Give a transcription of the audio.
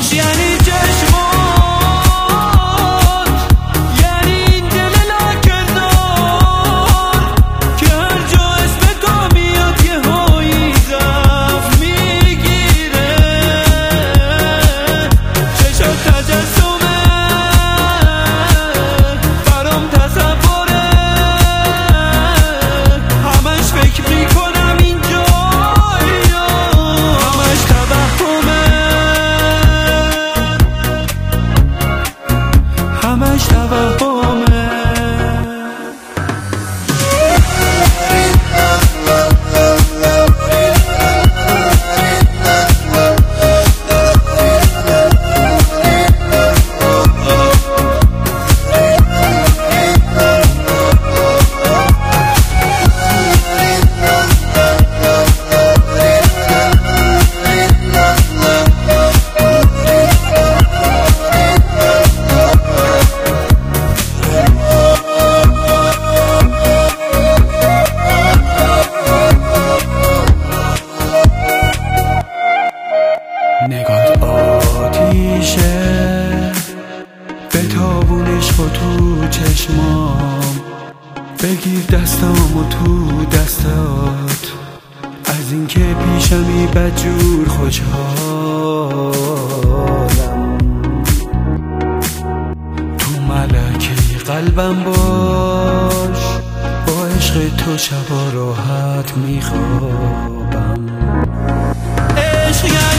یعنی چشمات، یعنی این دل لکه‌دار که هر جا اسم تو میاد یه هایی زفت میگیره. چشات تجسمه برام تصوره، همش فکر میکنم اینجا همش توهمه، همش توهمه. نگات آتیشه به تابونش با تو چشمام، بگیر دستامو تو دستات، از اینکه پیشمی بدجور خوشحالم. تو ملکه قلبم باش، با عشق تو شبا راحت میخوابم. عشق